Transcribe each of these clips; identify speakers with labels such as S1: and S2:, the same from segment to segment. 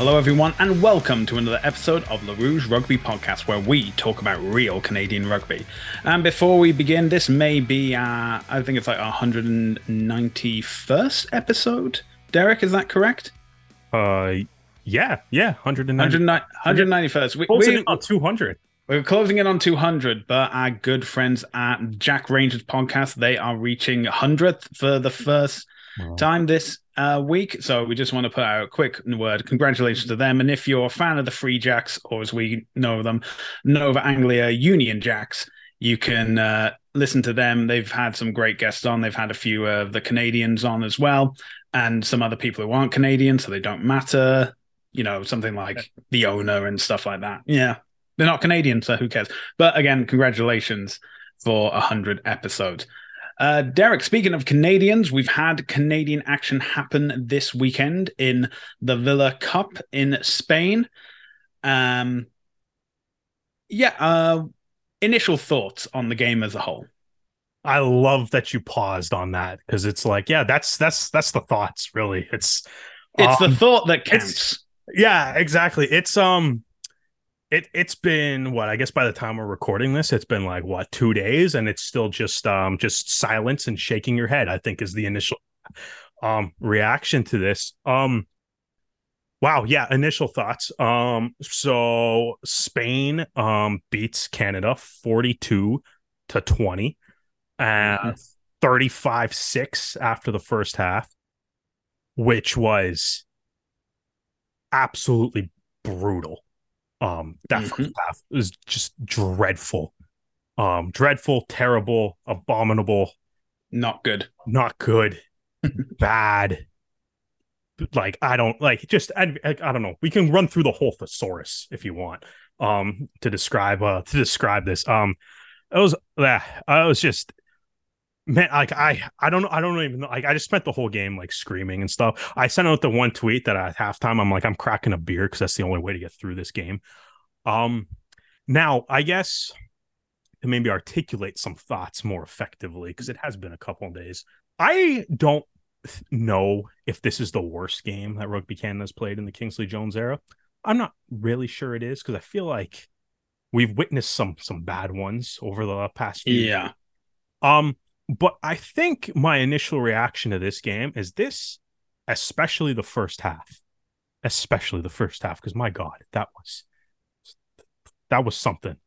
S1: Hello, everyone, and welcome to another episode of Le Rouge Rugby Podcast, where we talk about real Canadian rugby. And before we begin, this may be, I think it's like our 191st episode. Derek, is that correct?
S2: Yeah, 190,
S1: 191st.
S2: closing in on 200.
S1: We're closing in on 200, but our good friends at Jack Rangers Podcast, they are reaching 100th for the first time this week. So we just want to put out a quick word. Congratulations to them. And if you're a fan of the Free Jacks, or as we know them, Nova Anglia Union Jacks, you can listen to them. They've had some great guests on. They've had a few of the Canadians on as well, and some other people who aren't Canadian, so they don't matter. You know, something like the owner and stuff like that. Yeah. They're not Canadian, so who cares? But again, congratulations for 100 episodes. Derek, speaking of Canadians, we've had Canadian action happen this weekend in the Villa Cup in Spain. Initial thoughts on the game as a whole.
S2: I love that you paused on that, because it's like, yeah, that's the thoughts, really. It's
S1: the thought that counts.
S2: Yeah, exactly. It's been what, I guess by the time we're recording this, it's been like 2 days, and it's still just silence and shaking your head, I think, is the initial reaction to this. Wow, yeah, initial thoughts. So Spain beats Canada 42-20 and 35-6 after the first half, which was absolutely brutal. That first half was just dreadful. Dreadful, terrible, abominable,
S1: not good,
S2: bad. Like, I don't know. We can run through the whole thesaurus if you want to describe this. It was just, man, like, I don't even know. Like, I just spent the whole game like screaming and stuff. I sent out the one tweet that at halftime I'm like, I'm cracking a beer because that's the only way to get through this game. Now, I guess to maybe articulate some thoughts more effectively, because it has been a couple of days. I don't know if this is the worst game that Rugby Canada's played in the Kingsley Jones era. I'm not really sure it is, because I feel like we've witnessed some bad ones over the past few years. But I think my initial reaction to this game is this, especially the first half, because my God, that was something.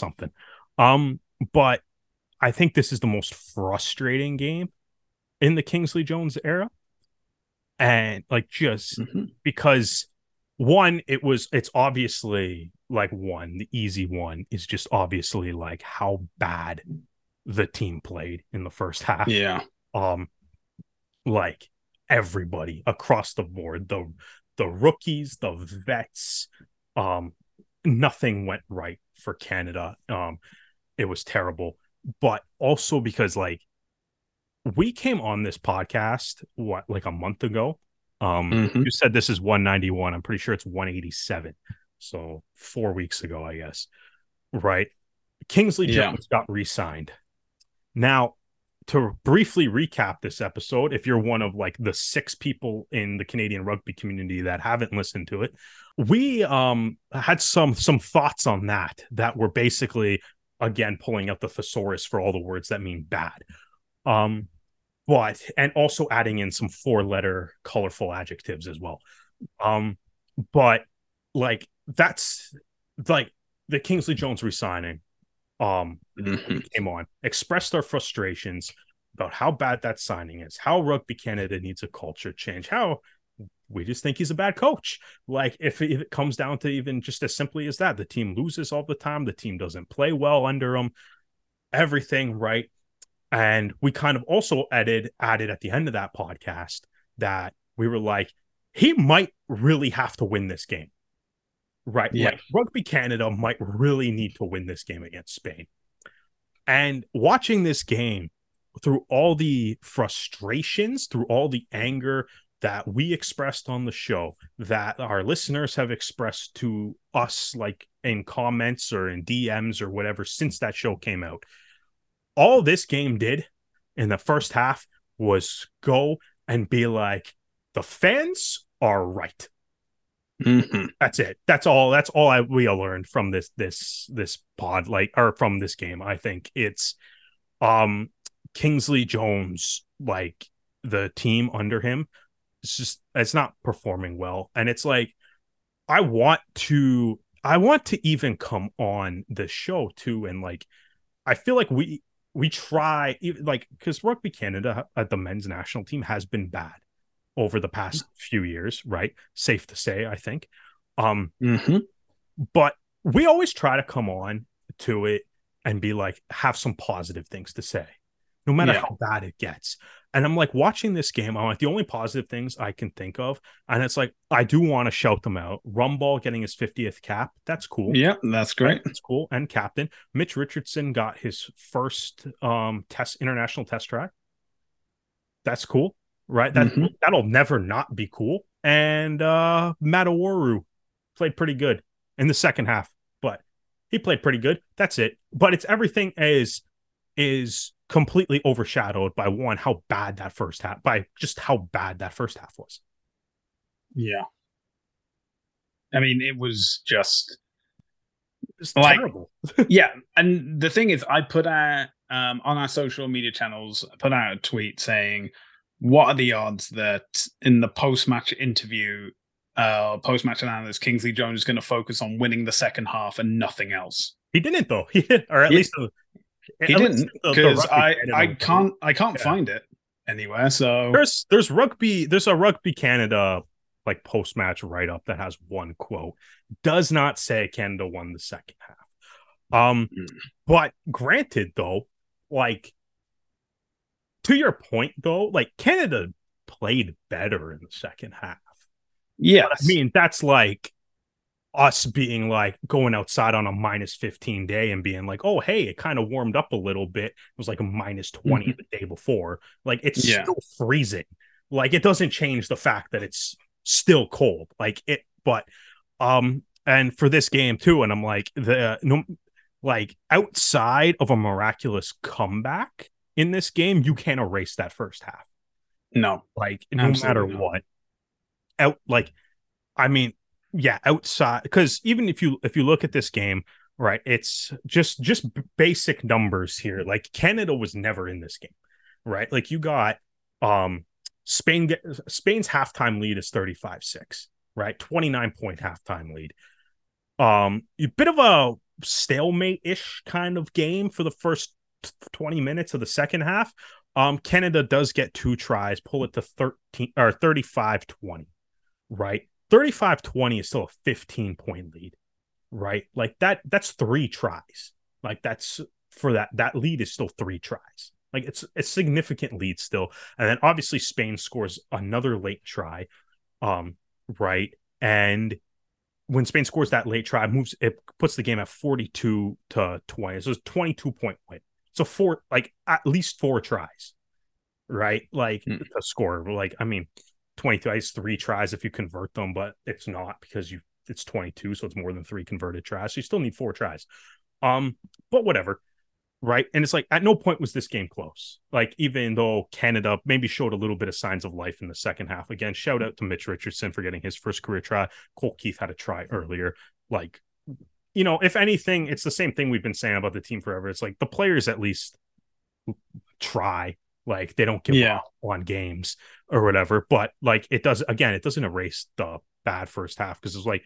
S2: But I think this is the most frustrating game in the Kingsley Jones era. And like, just because it's obviously like the easy one is just obviously like how bad the team played in the first half.
S1: Yeah.
S2: Like everybody across the board, the rookies, the vets, nothing went right for Canada. It was terrible. But also because, like, we came on this podcast like a month ago. You said this is 191. I'm pretty sure it's 187. So 4 weeks ago, I guess. Right? Kingsley Jones got re-signed. Now, to briefly recap this episode, if you're one of like the 6 people in the Canadian rugby community that haven't listened to it, we had some thoughts on that were basically, again, pulling up the thesaurus for all the words that mean bad. And also adding in some 4-letter colorful adjectives as well. But like, that's like the Kingsley Jones resigning. Came on, expressed our frustrations about how bad that signing is, how Rugby Canada needs a culture change, how we just think he's a bad coach. Like, if it comes down to even just as simply as that, the team loses all the time, the team doesn't play well under him, everything, right? And we kind of also added at the end of that podcast that we were like, he might really have to win this game. Right. Yeah. Like, Rugby Canada might really need to win this game against Spain. And watching this game, through all the frustrations, through all the anger that we expressed on the show, that our listeners have expressed to us, like in comments or in DMs or whatever, since that show came out, all this game did in the first half was go and be like, the fans are right. That's it. That's all we learned from this pod, like, or from this game. I think it's Kingsley Jones, like the team under him, it's not performing well. And it's like I want to even come on the show too, and like I feel like we try, like, because Rugby Canada at the men's national team has been bad over the past few years, right? Safe to say, I think. But we always try to come on to it and be like, have some positive things to say, no matter how bad it gets. And I'm like, watching this game, I'm like, the only positive things I can think of, and it's like, I do want to shout them out. Rumball getting his 50th cap. That's cool.
S1: Yeah, that's great.
S2: That's cool. And captain. Mitch Richardson got his first international test try. That's cool. Right? That'll never not be cool. And Matawaru played pretty good in the second half, but he played pretty good. That's it. But it's everything is completely overshadowed by how bad that first half was.
S1: Yeah. I mean, it was just
S2: terrible.
S1: Yeah. And the thing is, I put out on our social media channels, I put out a tweet saying, what are the odds that in the post-match interview, post-match analysis, Kingsley Jones is going to focus on winning the second half and nothing else?
S2: He didn't, though. Or at least
S1: he didn't, because I can't find it anywhere. So
S2: there's a Rugby Canada like post-match write-up that has one quote. Does not say Canada won the second half. But granted, though, like, to your point, though, like, Canada played better in the second half.
S1: Yes.
S2: But, I mean, that's like us being like going outside on a -15 day and being like, oh, hey, it kind of warmed up a little bit. It was like a -20 the day before. Like, it's still freezing. Like, it doesn't change the fact that it's still cold. Like, it, but and for this game too, and I'm like, outside of a miraculous comeback in this game, you can't erase that first half.
S1: No,
S2: like, no matter what. Outside, because even if you look at this game, right, it's just basic numbers here. Like, Canada was never in this game, right? Like, you got Spain's halftime lead is 35-6, right? 29-point halftime lead. A bit of a stalemate-ish kind of game for the first 20 minutes of the second half. Canada does get 2 tries, pull it to 35-20, right? 35-20 is still a 15-point lead, right? Like, that's 3 tries. Like, that's for that lead is still 3 tries. Like, it's a significant lead still. And then obviously Spain scores another late try, right? And when Spain scores that late try, it puts the game at 42-20. So it's a 22-point win. So at least 4 tries, right? Like, to score. Like, I mean, 22 is 3 tries if you convert them, but it's not, because it's 22, so it's more than 3 converted tries. So you still need 4 tries. But whatever. Right. And it's like, at no point was this game close. Like, even though Canada maybe showed a little bit of signs of life in the second half. Again, shout out to Mitch Richardson for getting his first career try. Cole Keith had a try earlier. Like, you know, if anything, it's the same thing we've been saying about the team forever. It's like, the players at least try. Like, they don't give up on games or whatever. But like, it doesn't erase the bad first half, because it's like,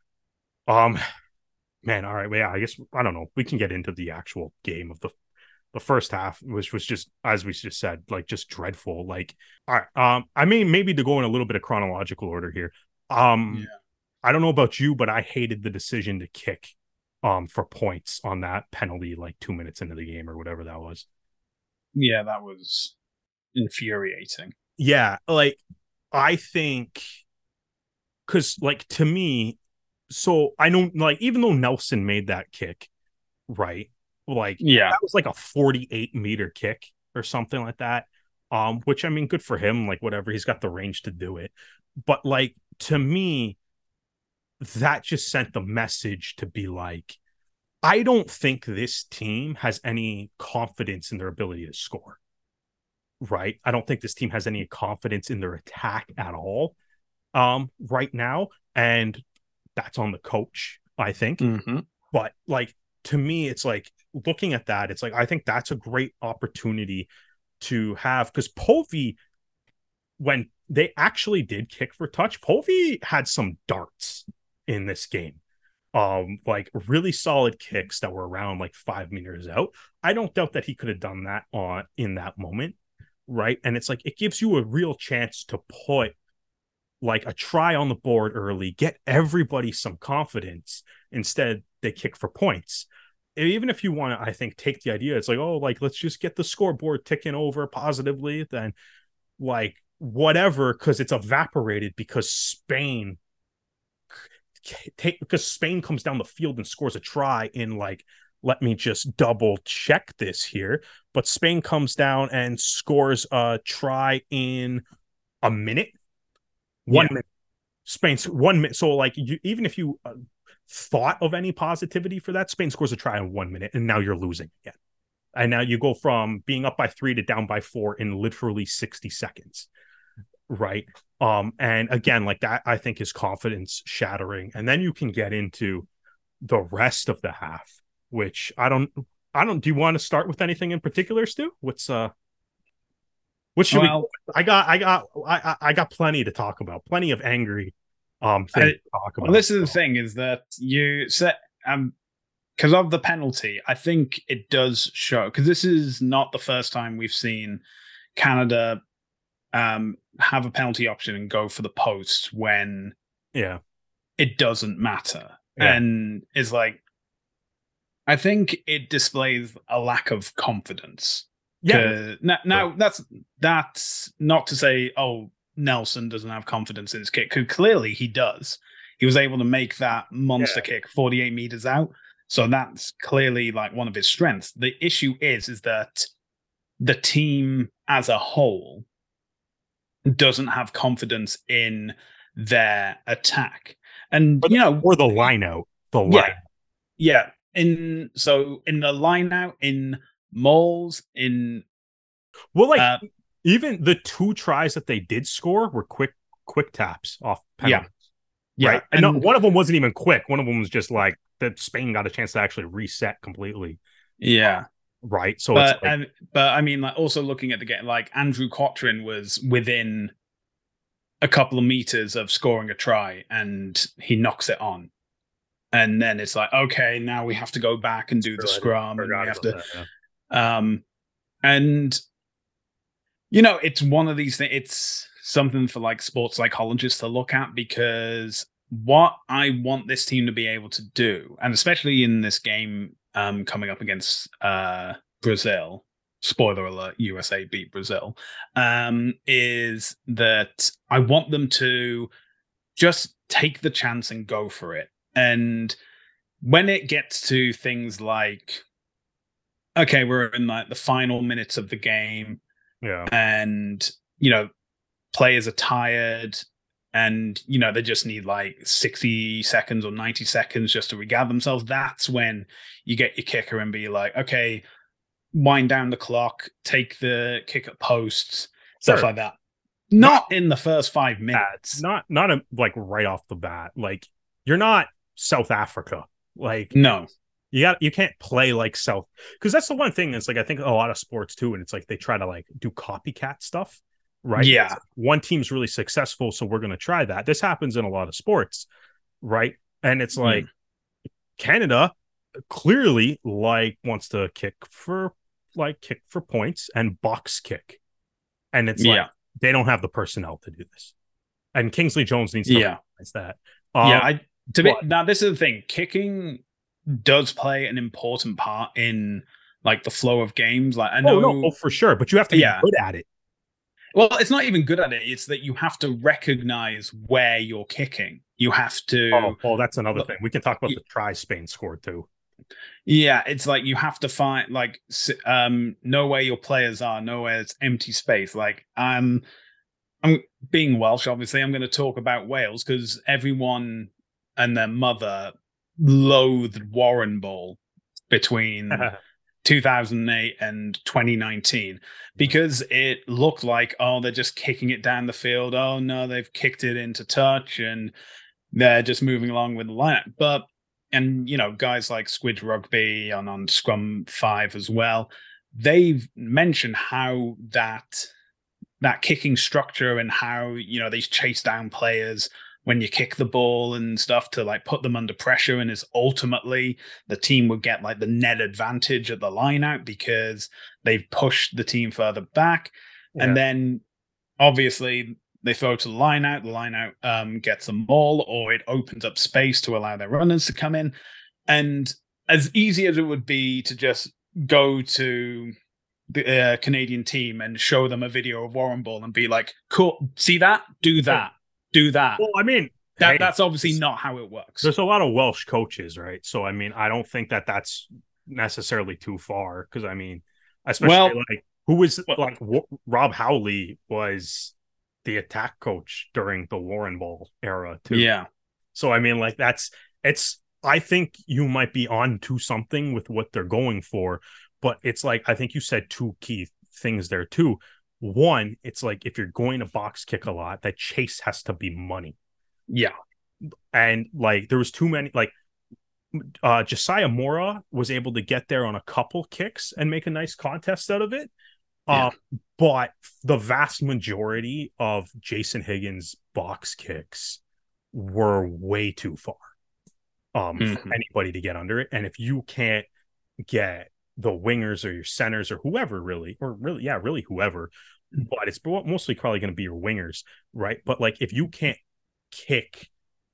S2: man, all right. Well, yeah, I guess, I don't know. We can get into the actual game of the first half, which was just, as we just said, like, just dreadful. Like, all right. I mean, maybe to go in a little bit of chronological order here. I don't know about you, but I hated the decision to kick for points on that penalty, like 2 minutes into the game or whatever that was.
S1: Yeah, that was infuriating.
S2: Yeah, like, I think, because, like, to me, so I know, like, even though Nelson made that kick, right? Like, that was like a 48-meter kick or something like that. Which, I mean, good for him. Like, whatever, he's got the range to do it. But like, to me, that just sent the message to be like, I don't think this team has any confidence in their ability to score. Right? I don't think this team has any confidence in their attack at all right now. And that's on the coach, I think.
S1: Mm-hmm.
S2: But like, to me, it's like looking at that, it's like, I think that's a great opportunity to have, because Povey, when they actually did kick for touch, Povey had some darts in this game. Like really solid kicks that were around like 5 meters out. I don't doubt that he could have done that in that moment, right? And it's like, it gives you a real chance to put like a try on the board early, get everybody some confidence. Instead, they kick for points. Even if you want to, I think, take the idea, it's like, oh, like, let's just get the scoreboard ticking over positively, then like whatever, because it's evaporated because Spain comes down the field and scores a try in like, let me just double check this here, but Spain comes down and scores a try in a minute. 1 minute. Spain's 1 minute. So like, even if you thought of any positivity for that, Spain scores a try in 1 minute, and now you're losing again. And now you go from being up by 3 to down by 4 in literally 60 seconds. Right. And again, like that, I think is confidence shattering. And then you can get into the rest of the half, which I don't, do you want to start with anything in particular, Stu? What should we? I got plenty to talk about, plenty of angry things to talk about.
S1: Well, this is the thing, is that you said, because of the penalty, I think it does show, because this is not the first time we've seen Canada have a penalty option and go for the post when it doesn't matter. And it's like, I think it displays a lack of confidence. Now that's not to say, oh, Nelson doesn't have confidence in his kick, because clearly he does. He was able to make that monster kick 48 meters out. So that's clearly like one of his strengths. The issue is that the team as a whole doesn't have confidence in their attack. And
S2: or the line out.
S1: In the line out, in Moles, in
S2: even the 2 tries that they did score were quick taps off penalties. Right. And one of them wasn't even quick. One of them was just like that Spain got a chance to actually reset completely. Right. So
S1: but I mean, like, also looking at the game, like Andrew Cotrin was within a couple of meters of scoring a try and he knocks it on. And then it's like, okay, now we have to go back and do the scrum, and we have to and it's one of these things. It's something for like sports psychologists to look at, because what I want this team to be able to do, and especially in this game coming up against Brazil, spoiler alert, USA beat Brazil, is that I want them to just take the chance and go for it. And when it gets to things like, okay, we're in like the final minutes of the game, and players are tired, and they just need like 60 seconds or 90 seconds just to regather themselves, that's when you get your kicker and be like, okay, wind down the clock, take the kick at posts, stuff like that. Not in the first 5 minutes.
S2: Not like right off the bat. Like, you're not South Africa. Like,
S1: no.
S2: You can't play like South, because that's the one thing that's like, I think a lot of sports too, and it's like they try to like do copycat stuff, right?
S1: Yeah.
S2: Like, one team's really successful, so we're going to try that. This happens in a lot of sports, right? And it's like Canada clearly like wants to kick for points and box kick, and it's like they don't have the personnel to do this, and Kingsley Jones needs to realize that.
S1: Now this is the thing, kicking does play an important part in like the flow of games. Like, I know
S2: for sure, but you have to be good at it.
S1: Well, it's not even good at it. It's that you have to recognize where you're kicking. You have to.
S2: Oh, that's another thing. We can talk about the try Spain scored too.
S1: Yeah, it's like you have to find like know where your players are, know where it's empty space. Like, I'm being Welsh, obviously. I'm going to talk about Wales because everyone and their mother loathed Warren Ball between 2008 and 2019 because it looked like, oh, they're just kicking it down the field. Oh no, they've kicked it into touch. And they're just moving along with the lineup. But and guys like Squid Rugby and on Scrum 5 as well, they've mentioned how that kicking structure and how they chase down players when you kick the ball and stuff to like put them under pressure, and is ultimately the team would get like the net advantage at the line out because they've pushed the team further back. Yeah. And then obviously they throw to the line out gets them all, or it opens up space to allow their runners to come in. And as easy as it would be to just go to the Canadian team and show them a video of Warren Ball and be like, cool, see that? Do that. Do that.
S2: Well, I mean,
S1: that's obviously not how it works.
S2: There's a lot of Welsh coaches, right? So, I mean, I don't think that's necessarily too far, because, I mean, especially Rob Howley was the attack coach during the Warren Ball era, too.
S1: Yeah.
S2: So, I mean, like, I think you might be on to something with what they're going for, but it's like, I think you said two key things there, too. One, it's like, if you're going to box kick a lot, that chase has to be money.
S1: Yeah.
S2: And like, there was too many, like, Josiah Mora was able to get there on a couple kicks and make a nice contest out of it. Yeah. But the vast majority of Jason Higgins' box kicks were way too far for anybody to get under it. And if you can't get the wingers or your centers or whoever really whoever, but it's mostly probably going to be your wingers, right? But like, if you kick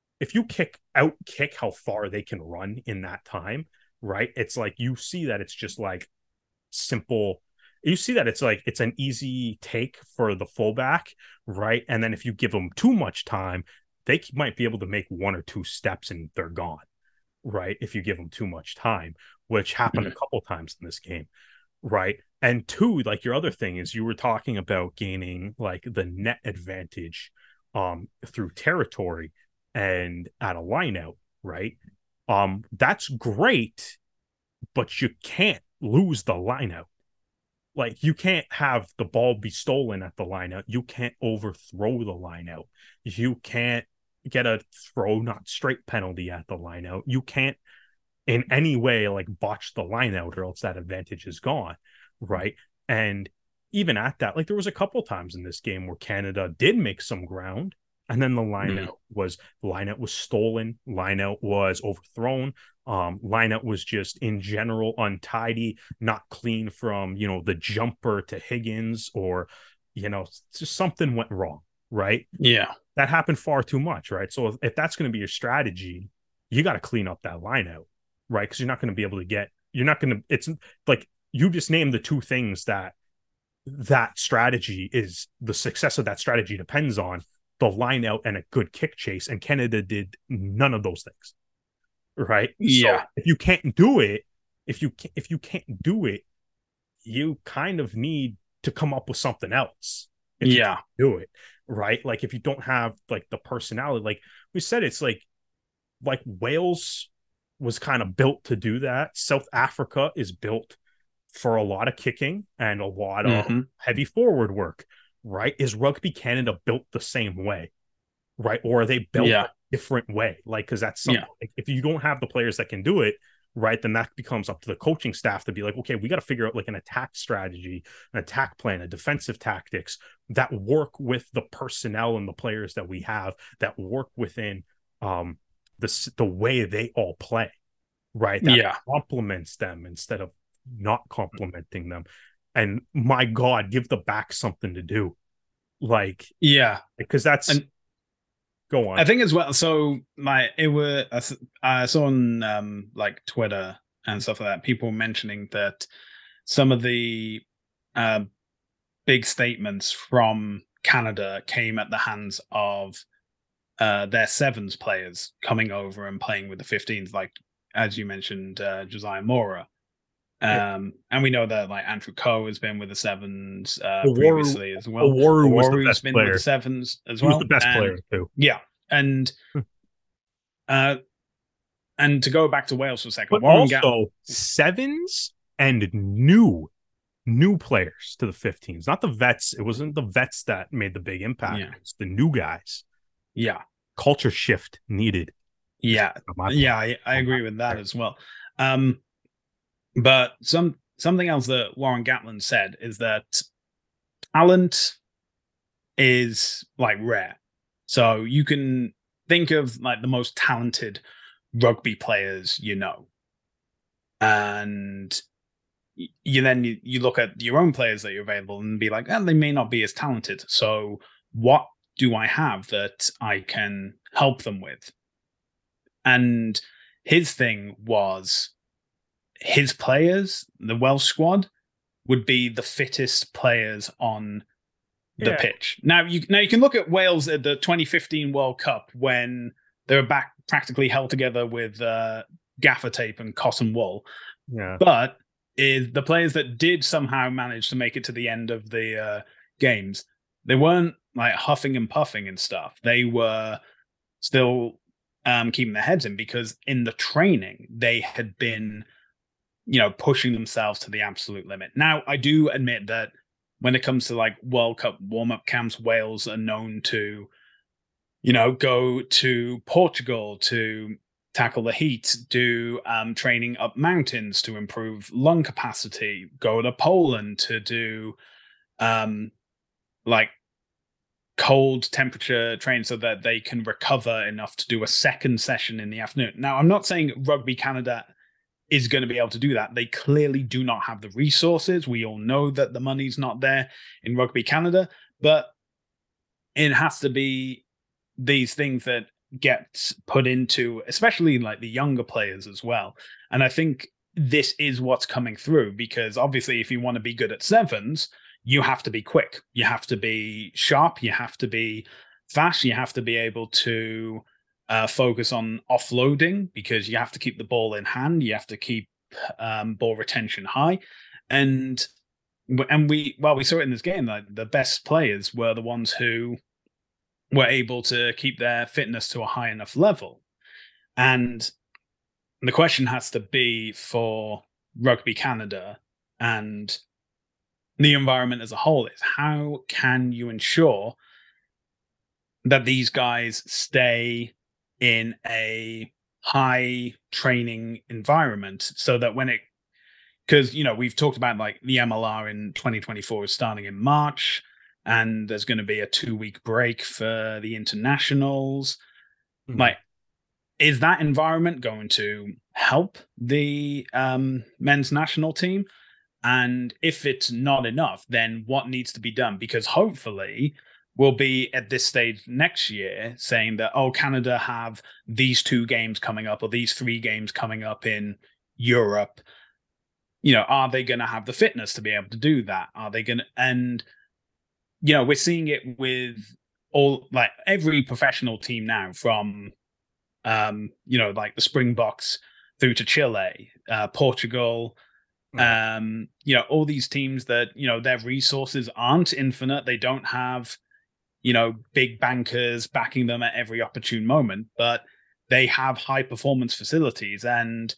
S2: how far they can run in that time, right? It's like, you see that it's just like simple. You see that it's like, it's an easy take for the fullback, right? And then if you give them too much time, they might be able to make one or two steps and they're gone, right? If you give them too much time, which happened a couple times in this game, right? And two, like, your other thing is, you were talking about gaining like the net advantage through territory and at a line out, right? That's great, but you can't lose the line out. Like, you can't have the ball be stolen at the line out. You can't overthrow the line out. You can't get a throw not straight penalty at the line out. You can't in any way like botch the line out, or else that advantage is gone, right? And even at that, like, there was a couple times in this game where Canada did make some ground, and then the lineout was stolen, lineout was overthrown, lineout was just in general untidy, not clean from the jumper to Higgins, or just something went wrong, right?
S1: Yeah,
S2: that happened far too much, right? So if that's going to be your strategy, you got to clean up that lineout, right? Because you're not going to be able to it's like, you just named the two things that strategy is, the success of that strategy depends on: the line out and a good kick chase. And Canada did none of those things, right?
S1: Yeah.
S2: So if you can't do it, you kind of need to come up with something else. If you can't do it, right? Like, if you don't have like the personality, like we said, it's like Wales was kind of built to do that. South Africa is built for a lot of kicking and a lot of heavy forward work, right? Is Rugby Canada built the same way, right? Or are they built a different way? Like, because that's something, like, if you don't have the players that can do it, right, then that becomes up to the coaching staff to be like, okay, we got to figure out like an attack strategy, an attack plan, a defensive tactics that work with the personnel and the players that we have, that work within the way they all play, right? That complements them instead of not complementing them. And my God, give the back something to do. Like, because that's go on.
S1: I think as well. So I saw on like Twitter and stuff like that, people mentioning that some of the big statements from Canada came at the hands of their sevens players coming over and playing with the 15s, like, as you mentioned, Josiah Mora. And we know that like Andrew Coe has been with the sevens previously as well.
S2: Oworu's
S1: been
S2: player.
S1: with the sevens as well.
S2: He was the best player too.
S1: Yeah, and to go back to Wales for a second,
S2: but also sevens and new players to the 15s, not the vets. It wasn't the vets that made the big impact. It's the new guys.
S1: Yeah.
S2: culture shift needed.
S1: Yeah, I agree with that as well. But something else that Warren Gatland said is that talent is like rare. So you can think of like the most talented rugby players and you look at your own players that you're available and be like, they may not be as talented. So what do I have that I can help them with? And his thing was his players, the Welsh squad, would be the fittest players on the pitch. Now you can look at Wales at the 2015 World Cup when they were back practically held together with gaffer tape and cotton wool.
S2: Yeah.
S1: But is the players that did somehow manage to make it to the end of the games, they weren't like huffing and puffing and stuff. They were still keeping their heads in, because in the training they had been pushing themselves to the absolute limit. Now I do admit that when it comes to like World Cup warm-up camps, Wales are known to go to Portugal to tackle the heat, do training up mountains to improve lung capacity, go to Poland to do like cold temperature training so that they can recover enough to do a second session in the afternoon. Now, I'm not saying Rugby Canada is going to be able to do that. They clearly do not have the resources. We all know that the money's not there in Rugby Canada, but it has to be these things that get put into, especially like the younger players as well. And I think this is what's coming through, because obviously if you want to be good at sevens, you have to be quick. You have to be sharp. You have to be fast. You have to be able to focus on offloading, because you have to keep the ball in hand. You have to keep ball retention high. And we saw it in this game, like the best players were the ones who were able to keep their fitness to a high enough level. And the question has to be for Rugby Canada and the environment as a whole is, how can you ensure that these guys stay in a high training environment, so that because we've talked about like the MLR in 2024 is starting in March, and there's going to be a 2-week break for the internationals. Like, is that environment going to help the men's national team? And if it's not enough, then what needs to be done? Because hopefully we'll be at this stage next year saying that, Canada have these 2 games coming up, or these 3 games coming up in Europe. Are they going to have the fitness to be able to do that? Are they going to? And, we're seeing it with like every professional team now, from, like the Springboks through to Chile, Portugal, all these teams that, their resources aren't infinite. They don't have, big bankers backing them at every opportune moment, but they have high performance facilities. And,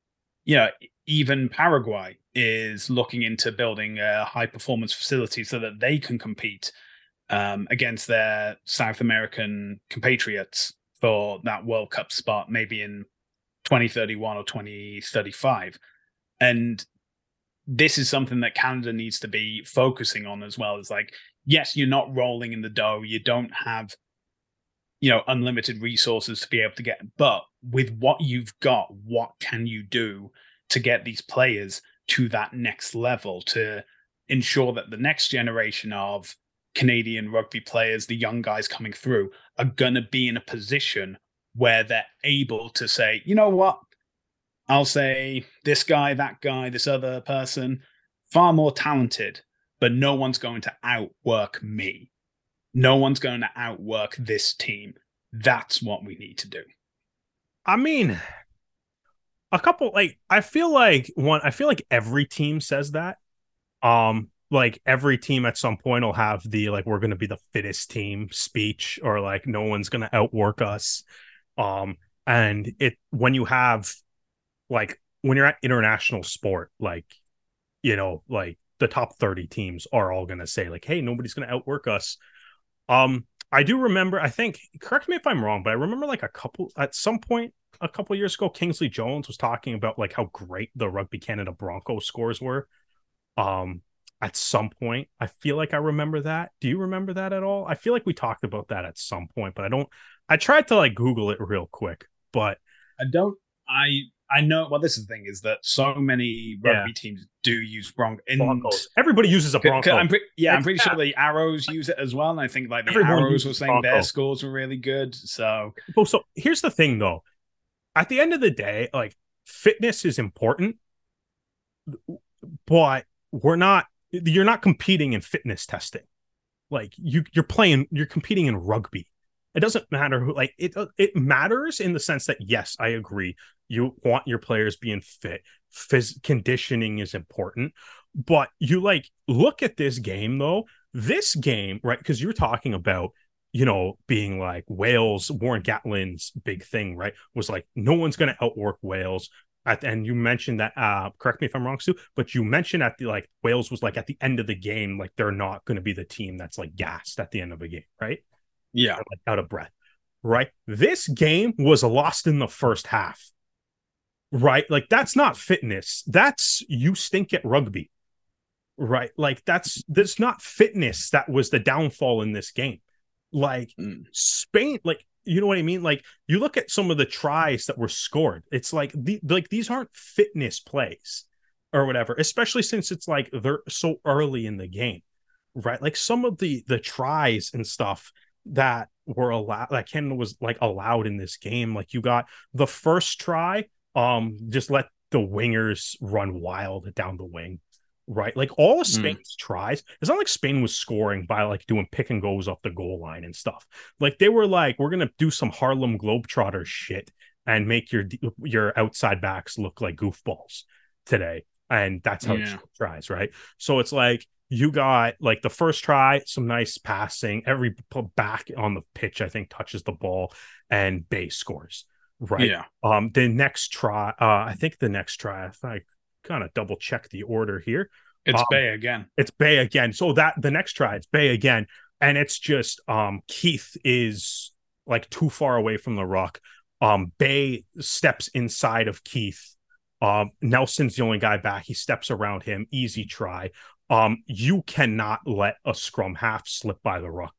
S1: even Paraguay is looking into building a high performance facility so that they can compete against their South American compatriots for that World Cup spot, maybe in 2031 or 2035. And this is something that Canada needs to be focusing on as well. As like, yes, you're not rolling in the dough. You don't have, unlimited resources to be able to get, but with what you've got, what can you do to get these players to that next level, to ensure that the next generation of Canadian rugby players, the young guys coming through, are going to be in a position where they're able to say, you know what? I'll say this guy, that guy, this other person, far more talented, but no one's going to outwork me. No one's going to outwork this team. That's what we need to do.
S2: I mean, I feel like every team says that. Like every team at some point will have the, like, we're going to be the fittest team speech, or like, no one's going to outwork us. And when you have, like, when you're at international sport, like, like the top 30 teams are all going to say like, hey, nobody's going to outwork us. I I do remember, I think, correct me if I'm wrong, but I remember like at some point a couple years ago, Kingsley Jones was talking about like how great the Rugby Canada Broncos scores were. At some point, I feel like I remember that. Do you remember that at all? I feel like we talked about that at some point, but I tried to like Google it real quick, but
S1: I don't. I know. Well, this is the thing is that so many rugby teams do use
S2: Broncos. Everybody uses a Bronco.
S1: I'm pretty sure the Arrows use it as well, and I think like the Arrows were saying their scores were really good. So
S2: here's the thing, though. At the end of the day, like fitness is important, but you're not competing in fitness testing. Like you're competing in rugby. It doesn't matter who, like it matters in the sense that, yes, I agree. You want your players being fit. Conditioning is important, but you like look at this game though. This game, right? Because you're talking about, being like Wales, Warren Gatlin's big thing, right? Was like, no one's going to outwork Wales. And you mentioned that, correct me if I'm wrong, Stu, but you mentioned Wales was like at the end of the game, like they're not going to be the team that's like gassed at the end of a game, right?
S1: Yeah.
S2: Like out of breath, right? This game was lost in the first half, right? Like that's not fitness. That's you stink at rugby, right? Like that's not fitness. That was the downfall in this game. Like Spain, like, you know what I mean? Like you look at some of the tries that were scored. It's like these aren't fitness plays or whatever, especially since it's like they're so early in the game, right? Like some of the tries and stuff that were allowed, that Canada was like allowed in this game. Like you got the first try, just let the wingers run wild down the wing. Right, like all of Spain's tries, it's not like Spain was scoring by like doing pick and goes off the goal line and stuff. Like they were like, we're gonna do some Harlem Globetrotter shit and make your outside backs look like goofballs today, and that's how it tries, right? So it's like you got like the first try, some nice passing. Every back on the pitch, I think, touches the ball, and Bay scores. Right.
S1: Yeah.
S2: The next try, I think I kind of double check the order here.
S1: It's Bay again.
S2: It's Bay again. So that the next try, it's Bay again. And it's just Keith is like too far away from the ruck. Bay steps inside of Keith. Nelson's the only guy back. He steps around him. Easy try. You cannot let a scrum half slip by the ruck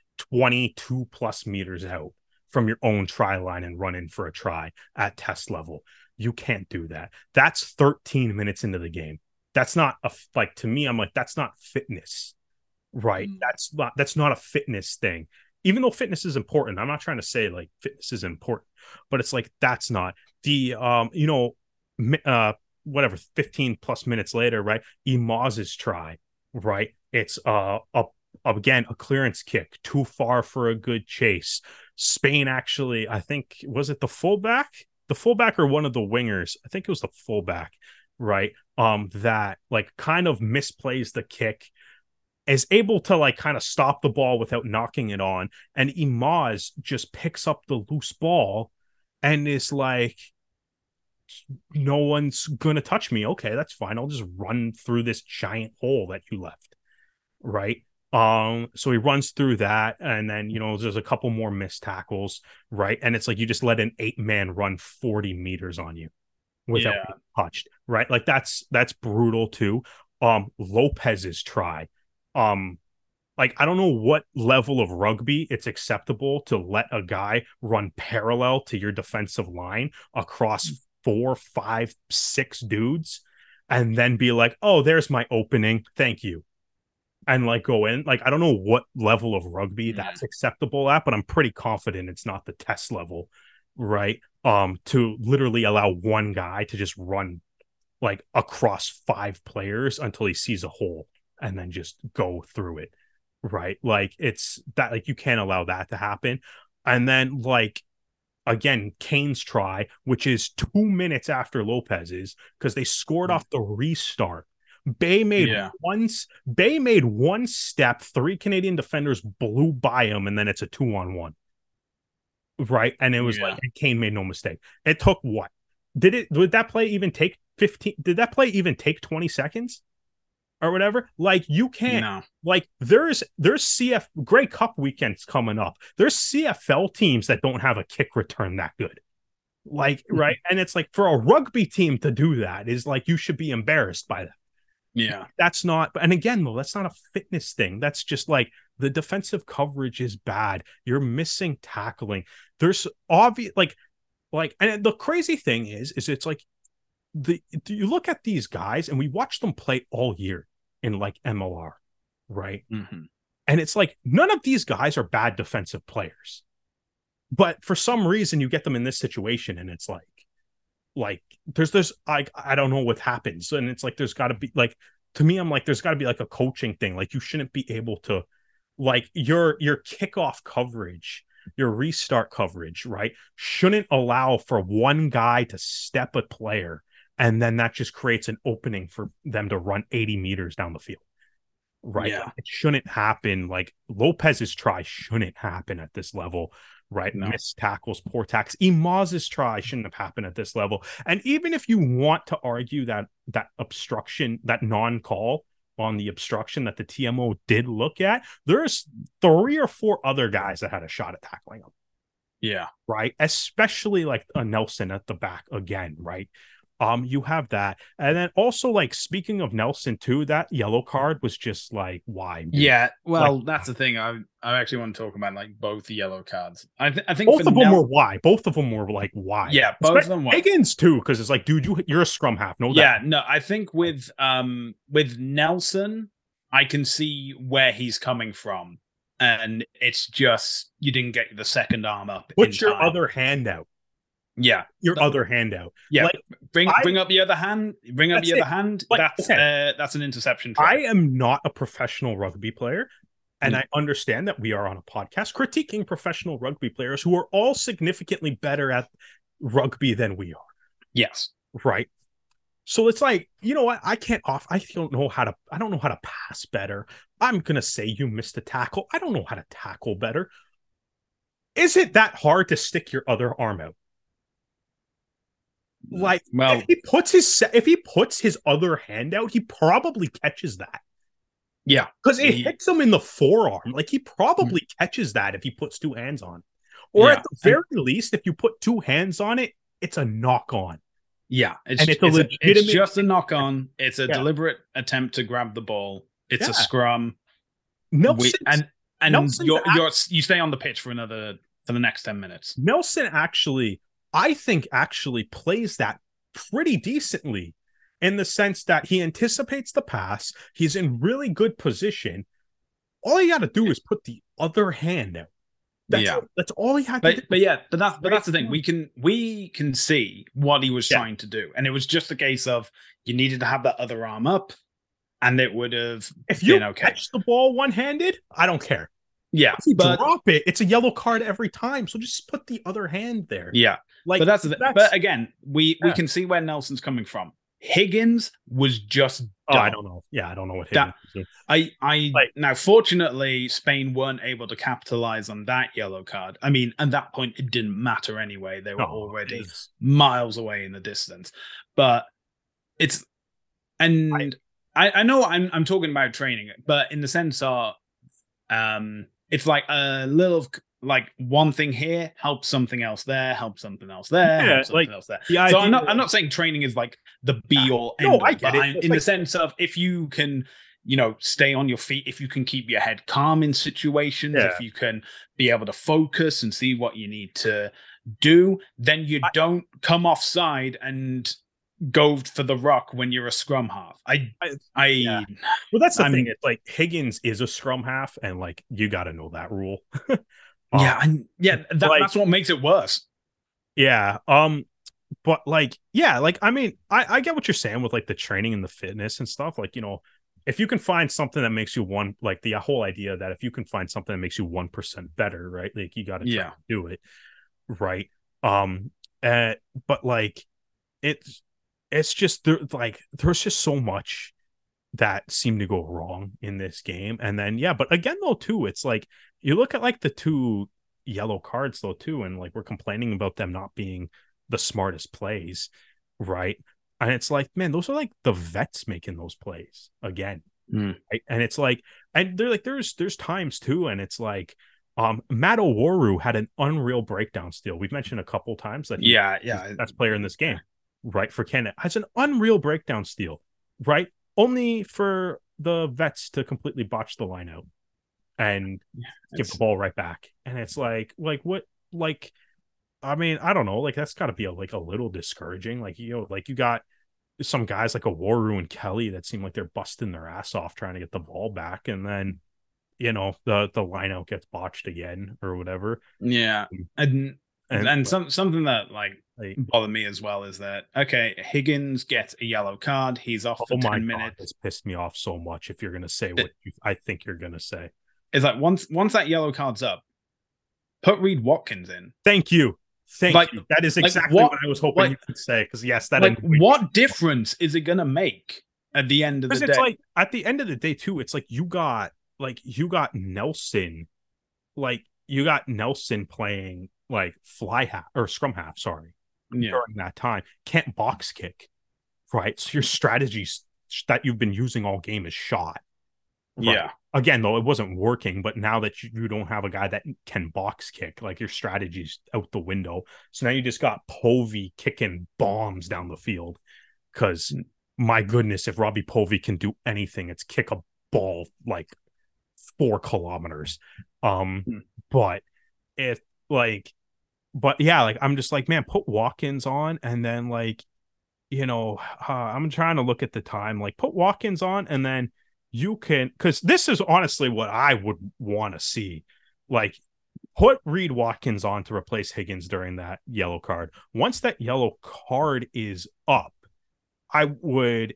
S2: 22 plus meters out from your own try line and run in for a try at test level. You can't do that. That's 13 minutes into the game. That's not to me, I'm like, that's not fitness, right? That's not a fitness thing. Even though fitness is important, I'm not trying to say like fitness is important, but it's like, that's not the, whatever, 15 plus minutes later, right? Imaz's try, right? It's again, a clearance kick, too far for a good chase. Spain actually, I think, was it the fullback or one of the wingers? I think it was the fullback, right? That like kind of misplays the kick, is able to like kind of stop the ball without knocking it on. And Imaz just picks up the loose ball and is like, no one's going to touch me. Okay, that's fine. I'll just run through this giant hole that you left, right? So he runs through that, and then there's a couple more missed tackles, right? And it's like you just let an 8-man run 40 meters on you without being touched, right? Like that's brutal too. Lopez's try, like I don't know what level of rugby it's acceptable to let a guy run parallel to your defensive line across 4, 5, 6 dudes, and then be like, oh, there's my opening, thank you. And like go in, like I don't know what level of rugby that's acceptable at, but I'm pretty confident it's not the test level, right? To literally allow one guy to just run like across 5 players until he sees a hole and then just go through it, right? Like it's that, like you can't allow that to happen. And then like again, Kane's try, which is 2 minutes after Lopez's, because they scored off the restart. Bay made one step, 3 Canadian defenders blew by him, and then it's a 2-on-1. Right? And it was like Kane made no mistake. It took what? Did that play even take 15? Did that play even take 20 seconds? or whatever. Like you can't.
S1: No.
S2: Like there's CF Grey Cup weekends coming up. There's CFL teams that don't have a kick return that good. Like right, and it's like for a rugby team to do that is like you should be embarrassed by that.
S1: Yeah,
S2: that's not. And again, though, that's not a fitness thing. That's just like the defensive coverage is bad. You're missing tackling. There's obvious and the crazy thing is it's like you look at these guys and we watch them play all year in like MLR, right?
S1: Mm-hmm.
S2: And it's like none of these guys are bad defensive players, but for some reason you get them in this situation and it's like there's I don't know what happens, and it's like there's got to be like, to me I'm like there's got to be like a coaching thing. Like you shouldn't be able to, like your kickoff coverage, your restart coverage, right, shouldn't allow for one guy to step a player and then that just creates an opening for them to run 80 meters down the field, right?
S1: Yeah.
S2: It shouldn't happen. Like Lopez's try shouldn't happen at this level, right?
S1: No.
S2: Missed tackles, poor tackles. Imaz's try shouldn't have happened at this level. And even if you want to argue that obstruction, that non-call on the obstruction that the TMO did look at, there's 3 or 4 other guys that had a shot at tackling him.
S1: Yeah.
S2: Right. Especially like a Nelson at the back again, right? You have that. And then also, like, speaking of Nelson too, that yellow card was just like, why? Dude?
S1: Yeah, well, that's the thing. I actually want to talk about like both the yellow cards. I think
S2: both of them were why. Both of them were like why.
S1: Yeah, both of them were.
S2: Higgins too, because it's like, dude, you're a scrum half. No,
S1: yeah, no. I think with Nelson, I can see where he's coming from, and it's just you didn't get the second arm up.
S2: Put your other hand out.
S1: Yeah,
S2: your other hand out.
S1: Yeah, like, bring up the other hand. Bring up the other hand. Like, that's an interception try.
S2: I am not a professional rugby player, and I understand that we are on a podcast critiquing professional rugby players who are all significantly better at rugby than we are.
S1: Yes,
S2: right. So it's like, you know what? I don't know how to pass better. I'm gonna say you missed a tackle. I don't know how to tackle better. Is it that hard to stick your other arm out? Like, well, if he puts his other hand out, he probably catches that.
S1: Yeah,
S2: because it hits him in the forearm. Like he probably catches that if he puts 2 hands on, or at the very least, if you put 2 hands on it, it's a knock on.
S1: Yeah, it's just a knock on. It's a deliberate attempt to grab the ball. It's a scrum.
S2: Nelson
S1: you stay on the pitch for the next 10 minutes.
S2: Nelson I think actually plays that pretty decently, in the sense that he anticipates the pass. He's in really good position. All he got to do is put the other hand out. That's all he had to do.
S1: But that's the thing. We can see what he was trying to do, and it was just a case of you needed to have that other arm up, and it would have
S2: if you catch the ball one-handed. I don't care.
S1: Yeah,
S2: if you drop it, it's a yellow card every time. So just put the other hand there.
S1: Yeah, but that's the thing. But again, we can see where Nelson's coming from. Higgins was just dumb.
S2: I don't know. Yeah, I don't know what Higgins is.
S1: Now, fortunately, Spain weren't able to capitalize on that yellow card. I mean, at that point, it didn't matter anyway. They were already miles away in the distance. But I know I'm talking about training, but in the sense of it's like a little like one thing here helps something else there, helps something else there, helps something else there. So I'm not saying training is like the be all end all.
S2: I get it.
S1: In the sense of if you can, stay on your feet, if you can keep your head calm in situations, if you can be able to focus and see what you need to do, then you don't come offside and go for the rock when you're a scrum half.
S2: Well, that's the thing. It's like Higgins is a scrum half, and like you got to know that rule.
S1: That's what makes it worse.
S2: Yeah. But I mean, I get what you're saying with like the training and the fitness and stuff. Like, if you can find something that makes you the whole idea that if you can find something that makes you 1% better, right? Like you got to try to do it, right? But like it's just there's just so much that seemed to go wrong in this game. And then but again though too, it's like you look at like the 2 yellow cards though too, and like we're complaining about them not being the smartest plays, right? And it's like, man, those are like the vets making those plays again. Right? And it's like, and they're like, there's times too, and it's like, Matt Oworu had an unreal breakdown steal. We've mentioned a couple times that he's the best player in this game, right? For Canada, has an unreal breakdown steal, right? Only for the vets to completely botch the line out and give the ball right back. And it's like what, like, I mean, I don't know, like that's got to be a little discouraging. Like, you know, like you got some guys like Oworu and Kelly that seem like they're busting their ass off trying to get the ball back, and then, you know, the line out gets botched again or whatever.
S1: Yeah. And something that like bothered me as well is that, okay, Higgins gets a yellow card. He's off for 10 minutes.
S2: It's pissed me off so much. If you're going to say what I think you're going to say.
S1: It's like, once that yellow card's up, put Reed Watkins in.
S2: Thank you. Thank you. That is exactly what I was hoping you could say. Because yes, that
S1: what difference is it going to make at the end of the day?
S2: It's like at the end of the day too. It's like you got Nelson, playing like fly half or scrum half. Sorry, during that time, can't box kick, right? So your strategies that you've been using all game is shot. Right?
S1: Yeah.
S2: Again, though, it wasn't working, but now that you don't have a guy that can box kick, like your strategy's out the window. So now you just got Povey kicking bombs down the field. Because my goodness, if Robbie Povey can do anything, it's kick a ball like 4 kilometers. But yeah, like I'm just like, man, put Watkins on, and then like, you know, I'm trying to look at the time, like put Watkins on, and then you can, because this is honestly what I would want to see. Like, put Reed Watkins on to replace Higgins during that yellow card. Once that yellow card is up, I would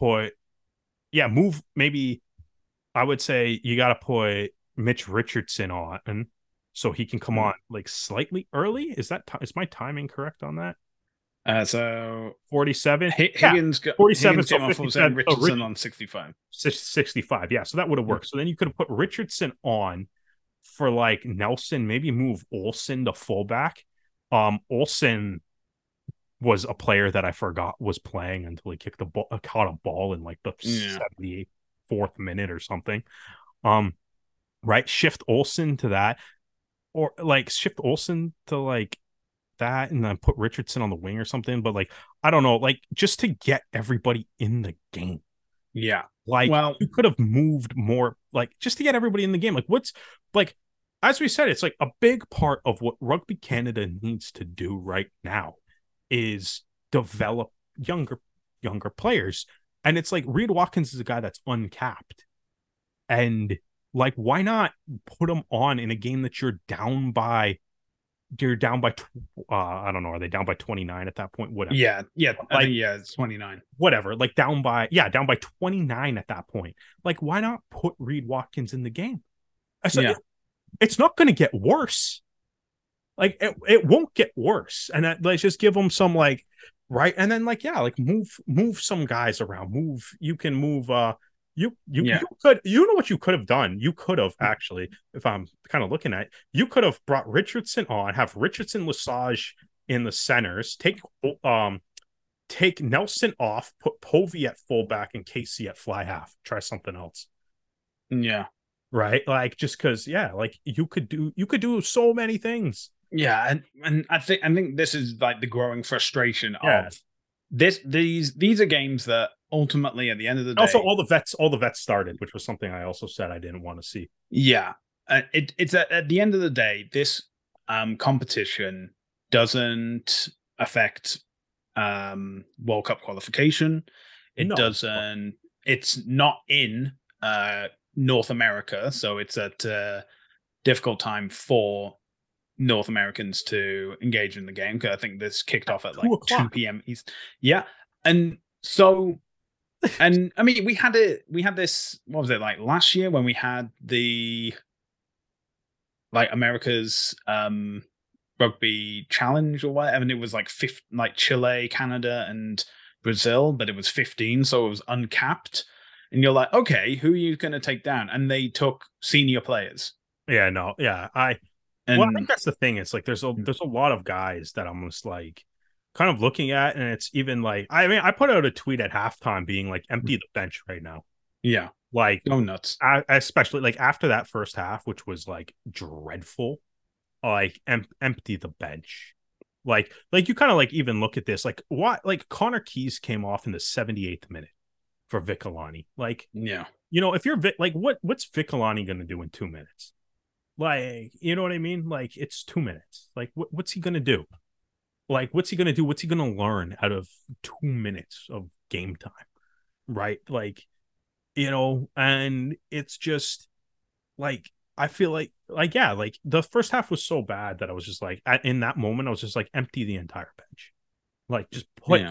S2: maybe I would say you got to put Mitch Richardson on so he can come on like slightly early. Is my timing correct on that?
S1: So
S2: 47.
S1: Higgins got
S2: 47.
S1: Higgins came off of Richardson on 65.
S2: 65. Yeah, so that would have worked. So then you could have put Richardson on for like Nelson, maybe move Olsen to fullback. Olsen was a player that I forgot was playing until he caught a ball in like the 74th minute or something. Right? Shift Olsen to that, or like shift Olsen to like that, and then put Richardson on the wing or something. But like, I don't know, like just to get everybody in the game.
S1: Yeah.
S2: Like, well, you could have moved more, like just to get everybody in the game. Like, what's like, as we said, it's like a big part of what Rugby Canada needs to do right now is develop younger players. And it's like Reed Watkins is a guy that's uncapped. And like, why not put him on in a game that you're down by I don't know, are they down by 29 at that point? Whatever.
S1: Yeah, it's 29.
S2: Whatever. Like down by 29 at that point. Like, why not put Reed Watkins in the game? So it's not going to get worse. Like it won't get worse. And let's just give them some like, right, and then like, yeah, like move some guys around. You can move you could, you know what you could have done? You could have actually, if I'm kind of looking at it, you could have brought Richardson on, have Richardson, Lesage in the centers, take Nelson off, put Povey at fullback and Casey at fly half. Try something else.
S1: Yeah.
S2: Right? Like, just because, like you could do so many things.
S1: Yeah, and I think this is like the growing frustration of these are games that ultimately at the end of the day,
S2: also all the vets started, which was something I also said I didn't want to see.
S1: Yeah, it's at the end of the day, this competition doesn't affect World Cup qualification. It doesn't. It's not in North America, so it's at a difficult time for North Americans to engage in the game, because I think this kicked off at like 2 p.m. East. Yeah, and so, and I mean, we had this. What was it like last year when we had the like America's rugby challenge or whatever, and it was like Chile, Canada, and Brazil, but it was 15, so it was uncapped. And you're like, okay, who are you going to take down? And they took senior players.
S2: Yeah, I think that's the thing. It's like there's a lot of guys that almost like kind of looking at, and it's even like, I mean, I put out a tweet at halftime being like, empty the bench right now.
S1: Yeah.
S2: Like,
S1: go nuts.
S2: Especially like after that first half, which was like dreadful, like empty the bench. Like you kind of like even look at this, like what, like Connor Keys came off in the 78th minute for Vic Alani. Like,
S1: yeah,
S2: you know, if you're like, what's Vic Alani going to do in 2 minutes? Like, you know what I mean? Like, it's 2 minutes. Like, what's he going to do? Like, what's he going to do? What's he going to learn out of 2 minutes of game time? Right? Like, you know, and it's just like, I feel like, yeah, like the first half was so bad that I was just like, in that moment, I was just like, empty the entire bench. Like, just put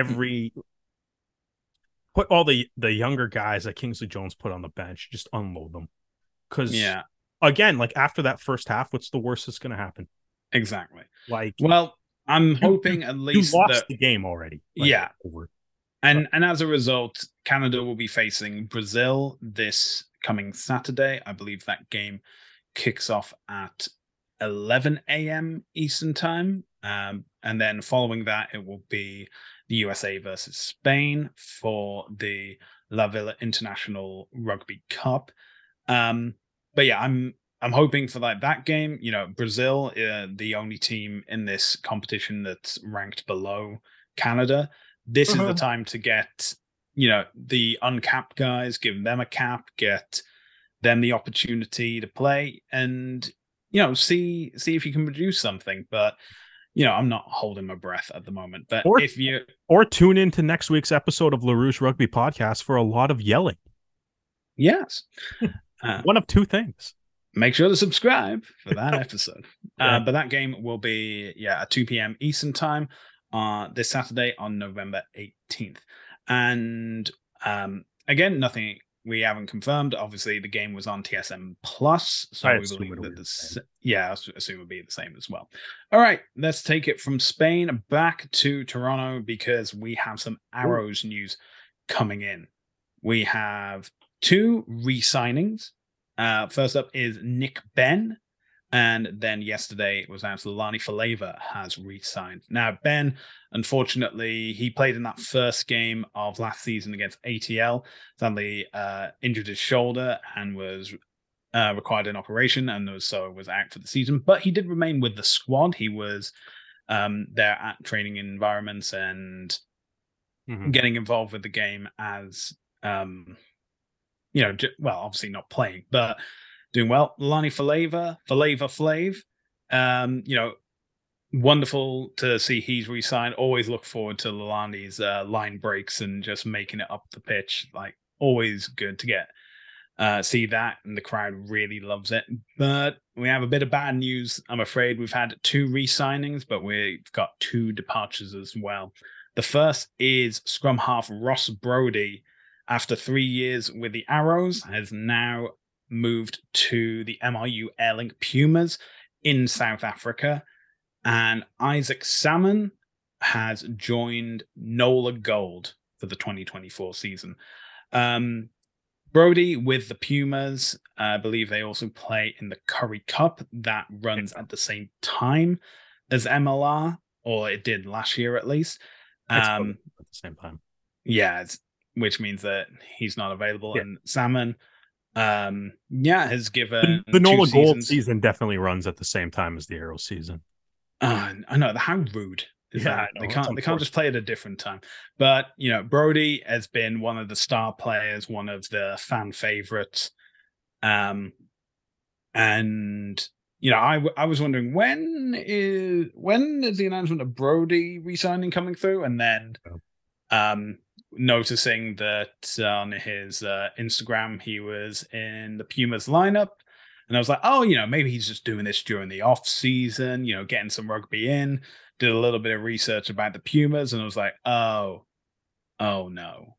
S2: all the younger guys that Kingsley Jones put on the bench, just unload them. Because again, like after that first half, what's the worst that's going to happen?
S1: Exactly.
S2: Like,
S1: well, I'm hoping at least
S2: you lost the game already.
S1: Like, yeah. Over. And as a result, Canada will be facing Brazil this coming Saturday. I believe that game kicks off at 11 a.m. Eastern time. And then following that, it will be the USA versus Spain for the La Villa International Rugby Cup. But yeah, I'm hoping for like that game. You know, Brazil, the only team in this competition that's ranked below Canada. This is the time to get, you know, the uncapped guys, give them a cap, get them the opportunity to play, and, you know, see if you can produce something. But, you know, I'm not holding my breath at the moment. But
S2: or tune into next week's episode of LaRouche Rugby Podcast for a lot of yelling.
S1: Yes.
S2: One of two things.
S1: Make sure to subscribe for that episode. But that game will be at 2 p.m. Eastern time this Saturday on November 18th. And again, nothing we haven't confirmed. Obviously, the game was on TSN Plus, so we believe that I assume it would be the same as well. All right, let's take it from Spain back to Toronto because we have some Arrows news coming in. We have 2 re-signings. First up is Nick Benn. And then yesterday it was announced Lalani Faleva has re-signed. Now, Ben, unfortunately, he played in that first game of last season against ATL. Sadly, injured his shoulder and was required an operation and was out for the season. But he did remain with the squad. He was there at training environments and getting involved with the game as, you know, well, obviously not playing, but doing well. Lalani Faleva Flav. You know, wonderful to see he's re-signed. Always look forward to Lalani's line breaks and just making it up the pitch. Like, always good to get see that, and the crowd really loves it. But we have a bit of bad news, I'm afraid. We've had 2 re-signings, but we've got 2 departures as well. The first is scrum half Ross Brody. After 3 years with the Arrows, has now moved to the MRU Airlink Pumas in South Africa. And Isaac Salmon has joined NOLA Gold for the 2024 season. Brody with the Pumas, I believe they also play in the Currie Cup that runs at the same time as MLR, or it did last year at least.
S2: At the same time.
S1: Yeah, which means that he's not available. Yeah. And Salmon, has given
S2: the NOLA Gold season definitely runs at the same time as the Arrow season.
S1: I know, how rude is that? They can't just play at a different time. But, you know, Brody has been one of the star players, one of the fan favorites. And, you know, I was wondering when is the announcement of Brody re-signing coming through? And then noticing that on his Instagram he was in the Pumas lineup, and I was like, oh, you know, maybe he's just doing this during the off season, you know, getting some rugby in. Did a little bit of research about the Pumas, and I was like, oh no.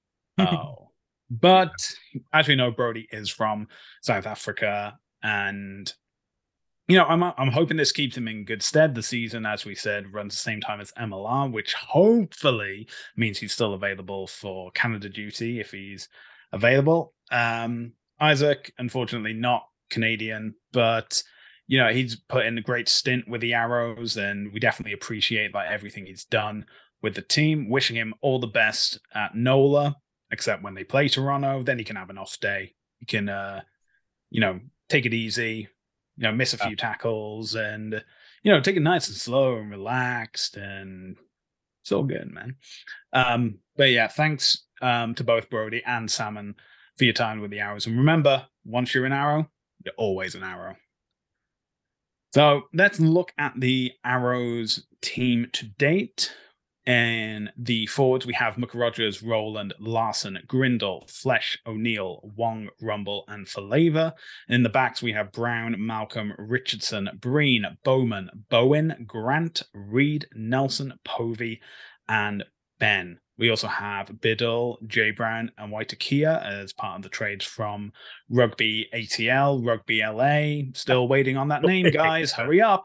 S1: But as we know, Brody is from South Africa, and, you know, I'm hoping this keeps him in good stead. The season, as we said, runs the same time as MLR, which hopefully means he's still available for Canada duty if he's available. Isaac, unfortunately, not Canadian, but, you know, he's put in a great stint with the Arrows, and we definitely appreciate like everything he's done with the team. Wishing him all the best at NOLA, except when they play Toronto, then he can have an off day. He can, you know, take it easy, you know, miss a few tackles, and you know, take it nice and slow and relaxed, and it's all good, man. But yeah, thanks to both Brody and Salmon for your time with the Arrows. And remember, once you're an Arrow, you're always an Arrow. So let's look at the Arrows team to date. And the forwards, we have Rogers, Rowland, Larson, Grindle, Flesh, O'Neill, Wong, Rumble, and Faleva. In the backs, we have Brown, Malcolm, Richardson, Breen, Bowman, Bowen, Grant, Reed, Nelson, Povey, and Ben. We also have Biddle, Jay Brown, and Waitakia as part of the trades from Rugby ATL, Rugby LA. Still waiting on that name, guys. Hurry up.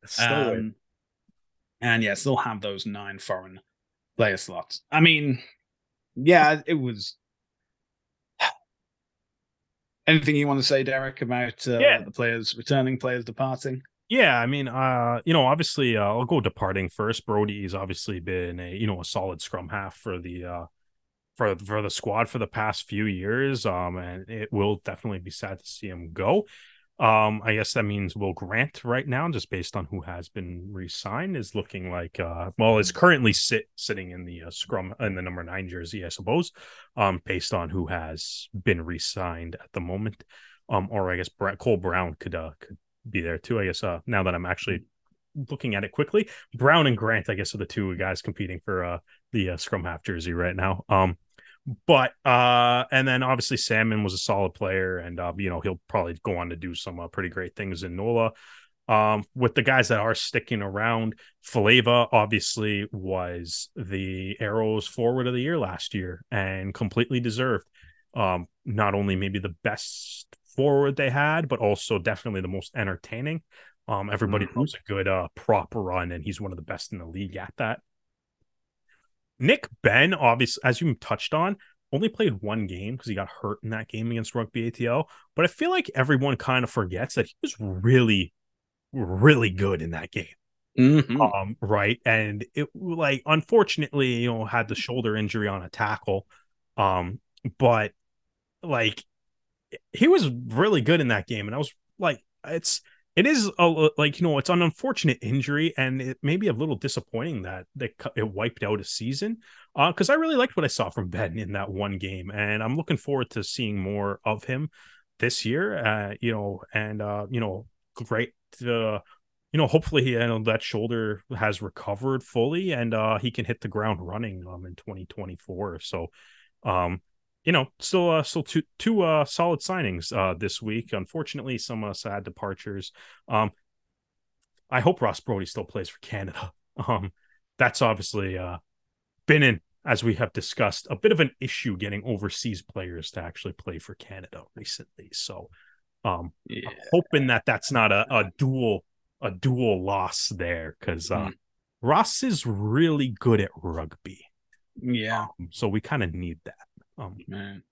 S1: And yeah, still have those 9 foreign player slots. I mean, yeah, it was. Anything you want to say, Derek, about the players returning, players departing?
S2: Yeah, I mean, you know, obviously, I'll go departing first. Brody's obviously been a solid scrum half for the for the squad for the past few years. And it will definitely be sad to see him go. I guess that means Will Grant right now, just based on who has been re-signed, is looking like is currently sitting in the scrum in the number 9 jersey, I suppose, based on who has been re-signed at the moment. Or I guess Cole Brown could be there too. I guess now that I'm actually looking at it quickly, Brown and Grant, I guess, are the 2 guys competing for the scrum half jersey right now. But and then obviously Salmon was a solid player, and you know, he'll probably go on to do some pretty great things in NOLA. With the guys that are sticking around, Faleva obviously was the Arrows forward of the year last year and completely deserved. Not only maybe the best forward they had, but also definitely the most entertaining. Everybody loves a good prop run, and he's one of the best in the league at that. Nick Benn, obviously, as you touched on, only played 1 game because he got hurt in that game against Rugby ATL. But I feel like everyone kind of forgets that he was really, really good in that game. Right. And it, like, unfortunately, you know, had the shoulder injury on a tackle. But like, he was really good in that game. And I was like, it is like, you know, it's an unfortunate injury, and it may be a little disappointing that it wiped out a season, because I really liked what I saw from Ben in that 1 game, and I'm looking forward to seeing more of him this year. You know, and you know, great to, you know, hopefully he, you know, that shoulder has recovered fully, and he can hit the ground running in 2024. So you know, still two solid signings this week. Unfortunately, some sad departures. I hope Ross Brody still plays for Canada. That's obviously been in, as we have discussed, a bit of an issue getting overseas players to actually play for Canada recently. So I'm hoping that that's not a dual loss there, because Ross is really good at rugby.
S1: Yeah.
S2: So we kind of need that.
S1: Man.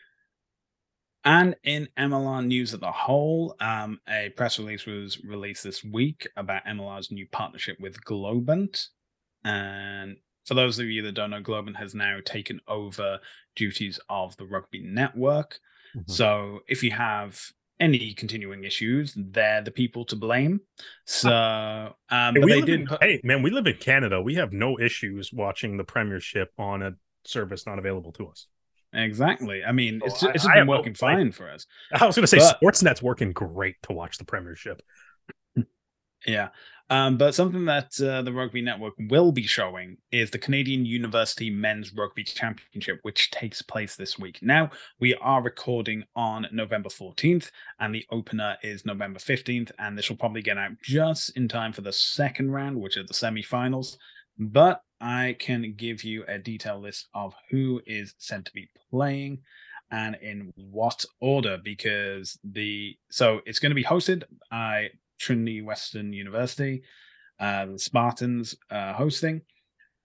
S1: And in MLR news as a whole, a press release was released this week about MLR's new partnership with Globant. And for those of you that don't know, Globant has now taken over duties of the Rugby Network. So if you have any continuing issues, they're the people to blame. So, but they did.
S2: Hey, man, we live in Canada. We have no issues watching the Premiership on a service not available to us.
S1: Exactly. I mean, it's been working fine for us.
S2: I was going to say, Sportsnet's working great to watch the Premiership.
S1: Yeah. But something that the Rugby Network will be showing is the Canadian University Men's Rugby Championship, which takes place this week. Now, we are recording on November 14th, and the opener is November 15th, and this will probably get out just in time for the second round, which are the semi-finals. But I can give you a detailed list of who is said to be playing and in what order, because so it's going to be hosted by Trinity Western University, the Spartans hosting,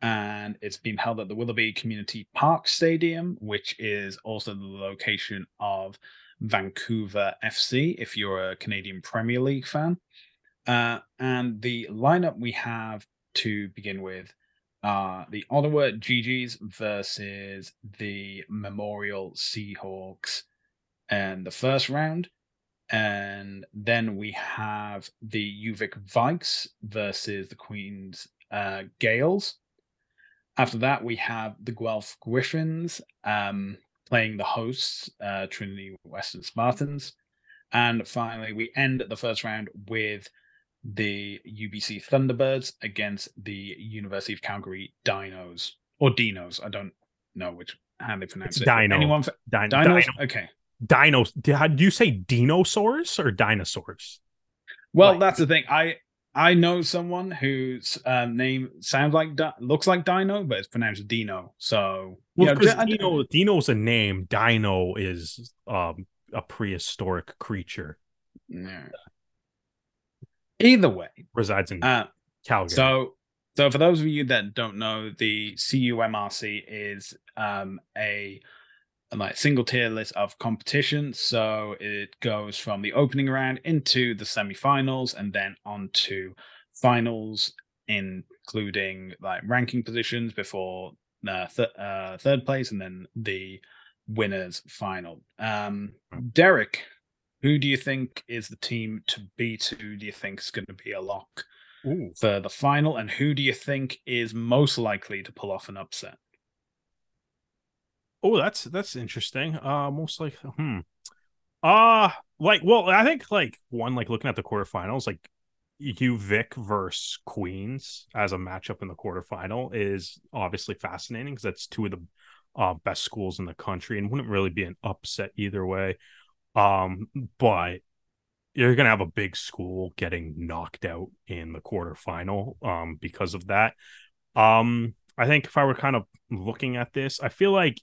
S1: and it's been held at the Willoughby Community Park Stadium, which is also the location of Vancouver FC, if you're a Canadian Premier League fan. And the lineup we have to begin with are the Ottawa GGs versus the Memorial Seahawks in the first round. And then we have the UVic Vikes versus the Queen's Gales. After that, we have the Guelph Griffins playing the hosts, Trinity Western Spartans. And finally, we end the first round with the UBC Thunderbirds against the University of Calgary Dinos. Or Dinos. I don't know how they pronounce it.
S2: Dino.
S1: Anyone? Dinos? Okay.
S2: Dinos. Did you say dinosaurs or dinosaurs?
S1: Well, that's the thing. I know someone whose name sounds like looks like Dino, but it's pronounced Dino. So
S2: Dino's a name. Dino is a prehistoric creature.
S1: Yeah. Either way,
S2: resides in Calgary.
S1: So for those of you that don't know, the CUMRC is a single tier list of competition. So it goes from the opening round into the semifinals and then on to finals, including ranking positions before third place and then the winners final. Derek, who do you think is the team to beat? Who do you think is going to be a lock for the final? And who do you think is most likely to pull off an upset?
S2: Oh, that's interesting. Most likely, I think one looking at the quarterfinals, UVic versus Queens as a matchup in the quarterfinal is obviously fascinating because that's two of the best schools in the country and wouldn't really be an upset either way. But you're gonna have a big school getting knocked out in the quarterfinal because of that. I think if I were kind of looking at this, I feel like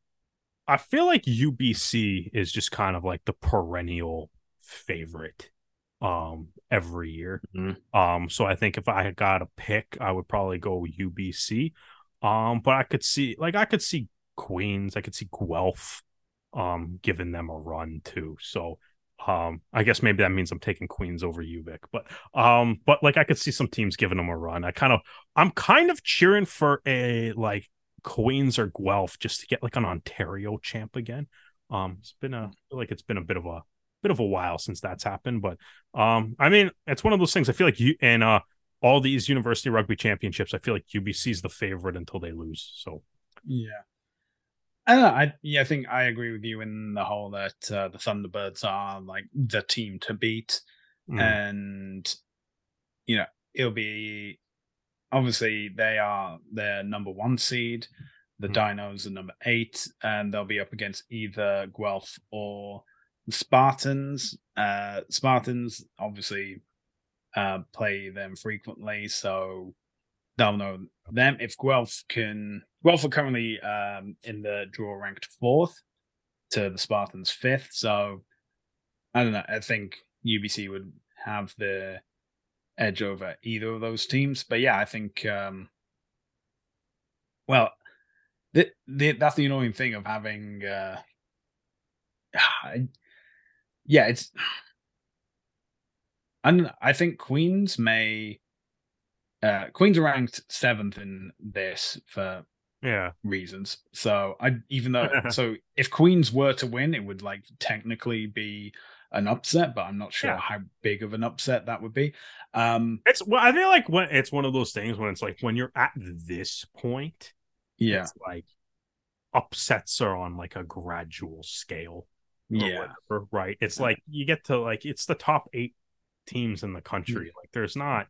S2: UBC is just kind of like the perennial favorite every year.
S1: Mm-hmm.
S2: So I think if I had got a pick, I would probably go UBC. But I could see Queens, I could see Guelph giving them a run too. So I guess maybe that means I'm taking Queens over UVic, but I could see some teams giving them a run. I'm kind of cheering for a Queens or Guelph just to get an Ontario champ again. It's been a bit of a while since that's happened, but I mean, it's one of those things. I feel like all these university rugby championships, I feel like UBC is the favorite until they lose. So
S1: yeah. I don't know. I think I agree with you in the whole that the Thunderbirds are the team to beat, and it'll be obviously they are their number 1 seed. The Dinos are number 8, and they'll be up against either Guelph or the Spartans. Spartans obviously play them frequently, so they'll know them. If Guelph are currently in the draw ranked 4th to the Spartans 5th. So I don't know. I think UBC would have the edge over either of those teams. But yeah, I think that's the annoying thing of having it's I don't know. I think Queens are ranked 7th in this for reasons. So so if Queens were to win, it would technically be an upset, but I'm not sure how big of an upset that would be.
S2: I feel like when it's one of those things when it's when you're at this point, it's upsets are on a gradual scale. Whatever, right? It's you get to it's the top 8 teams in the country. There's not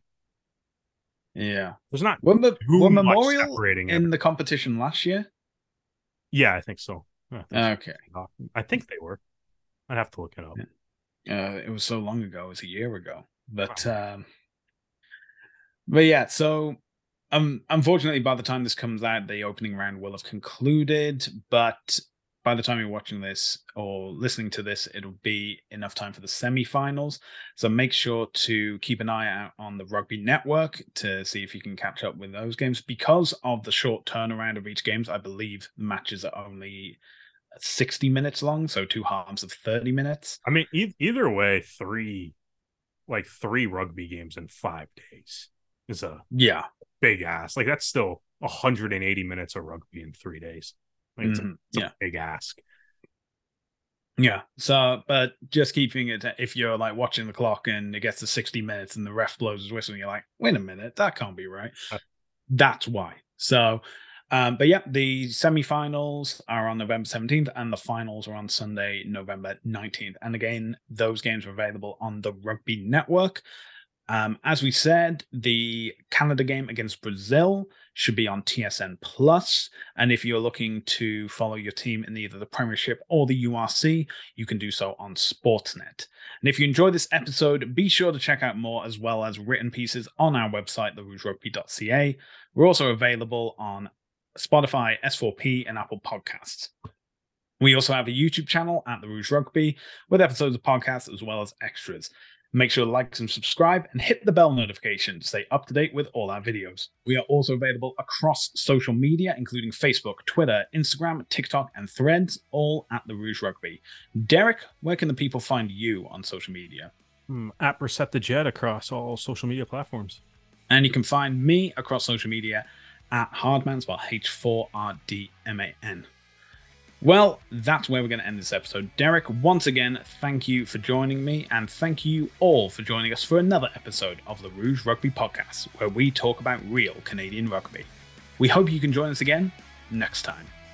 S1: were Memorial in the competition last year?
S2: Yeah, I think so.
S1: Okay.
S2: I think they were. I'd have to look it up.
S1: It was so long ago. It was a year ago. But yeah, so unfortunately by the time this comes out, the opening round will have concluded, but by the time you're watching this or listening to this, it'll be enough time for the semi-finals. So make sure to keep an eye out on the Rugby Network to see if you can catch up with those games. Because of the short turnaround of each games, I believe matches are only 60 minutes long, so 2 halves of 30 minutes.
S2: I mean, either way, three rugby games in 5 days is a big ass. Like, that's still 180 minutes of rugby in 3 days. Like, it's a big ask.
S1: Yeah. So, but just keeping it, if you're like watching the clock and it gets to 60 minutes and the ref blows his whistle and you're like, wait a minute, that can't be right. That's why. So, but yeah, the semi-finals are on November 17th and the finals are on Sunday, November 19th. And again, those games are available on the Rugby Network. As we said, the Canada game against Brazil should be on TSN Plus. And if you're looking to follow your team in either the Premiership or the URC, you can do so on Sportsnet. And if you enjoyed this episode, be sure to check out more as well as written pieces on our website, therougerugby.ca. We're also available on Spotify, S4P, and Apple Podcasts. We also have a YouTube channel at The Rouge Rugby with episodes of podcasts as well as extras. Make sure to like and subscribe and hit the bell notification to stay up to date with all our videos. We are also available across social media, including Facebook, Twitter, Instagram, TikTok, and Threads, all at The Rouge Rugby. Derek, where can the people find you on social media?
S2: At Brissette the Jet across all social media platforms.
S1: And you can find me across social media at Hardman, spelled H4RDMAN. Well, that's where we're going to end this episode. Derek, once again, thank you for joining me, and thank you all for joining us for another episode of the Rouge Rugby Podcast, where we talk about real Canadian rugby. We hope you can join us again next time.